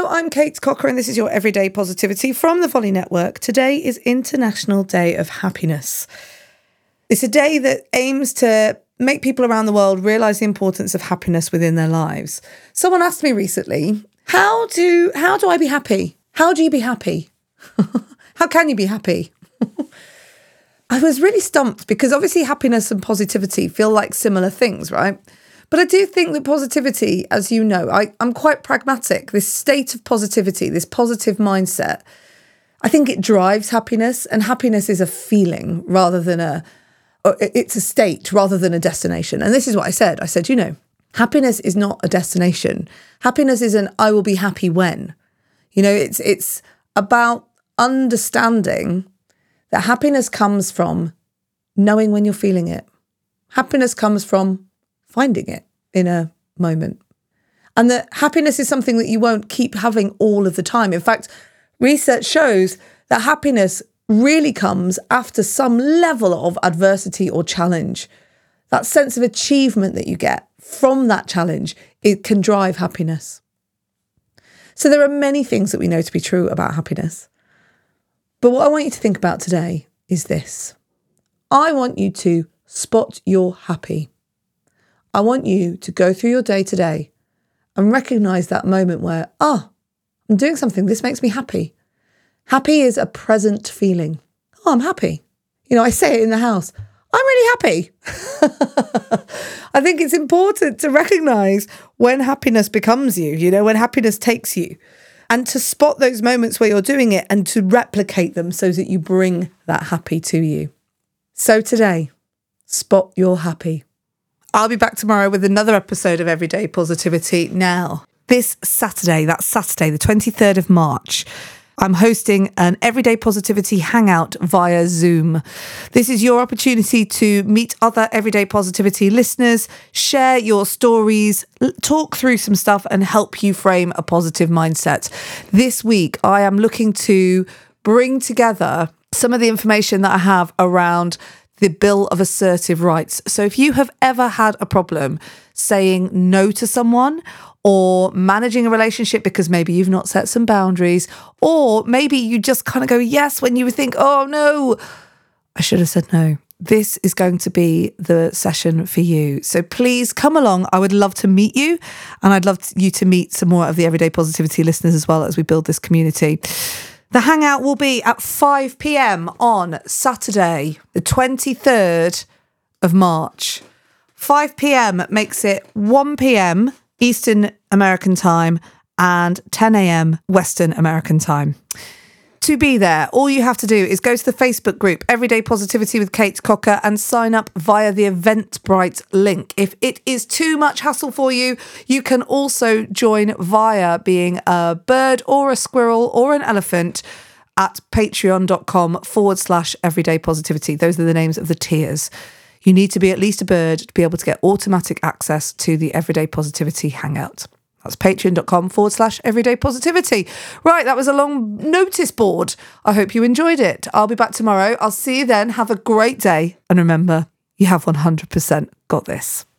Hello, I'm Kate Cocker and this is your Everyday Positivity from the Volley Network. Today is International Day of Happiness. It's a day that aims to make people around the world realise the importance of happiness within their lives. Someone asked me recently, how do I be happy? How do you be happy? How can you be happy? I was really stumped because obviously happiness and positivity feel like similar things, right? But I do think that positivity, as you know, I'm quite pragmatic. This state of positivity, this positive mindset, I think it drives happiness, and happiness is a feeling rather than it's a state rather than a destination. And this is what I said. I said, happiness is not a destination. Happiness is an I will be happy when. It's about understanding that happiness comes from knowing when you're feeling it. Happiness comes from finding it in a moment. And that happiness is something that you won't keep having all of the time. In fact, research shows that happiness really comes after some level of adversity or challenge. That sense of achievement that you get from that challenge, it can drive happiness. So there are many things that we know to be true about happiness. But what I want you to think about today is this. I want you to spot your happy. I want you to go through your day today and recognise that moment where, I'm doing something, this makes me happy. Happy is a present feeling. I'm happy. I say it in the house. I'm really happy. I think it's important to recognise when happiness becomes you, when happiness takes you, and to spot those moments where you're doing it and to replicate them so that you bring that happy to you. So today, spot your happy. I'll be back tomorrow with another episode of Everyday Positivity. Now, this Saturday, that's Saturday, the 23rd of March, I'm hosting an Everyday Positivity Hangout via Zoom. This is your opportunity to meet other Everyday Positivity listeners, share your stories, talk through some stuff and help you frame a positive mindset. This week, I am looking to bring together some of the information that I have around the Bill of Assertive Rights. So if you have ever had a problem saying no to someone or managing a relationship because maybe you've not set some boundaries, or maybe you just kind of go yes when you think, oh no, I should have said no. This is going to be the session for you. So please come along. I would love to meet you, and I'd love you to meet some more of the Everyday Positivity listeners as well as we build this community. The hangout will be at 5 p.m. on Saturday, the 23rd of March. 5 p.m. makes it 1 p.m. Eastern American time and 10 a.m. Western American time. To be there, all you have to do is go to the Facebook group, Everyday Positivity with Kate Cocker, and sign up via the Eventbrite link. If it is too much hassle for you, you can also join via being a bird or a squirrel or an elephant at patreon.com/Everyday Positivity. Those are the names of the tiers. You need to be at least a bird to be able to get automatic access to the Everyday Positivity Hangout. That's patreon.com/Everyday Positivity. Right, that was a long notice board. I hope you enjoyed it. I'll be back tomorrow. I'll see you then. Have a great day. And remember, you have 100% got this.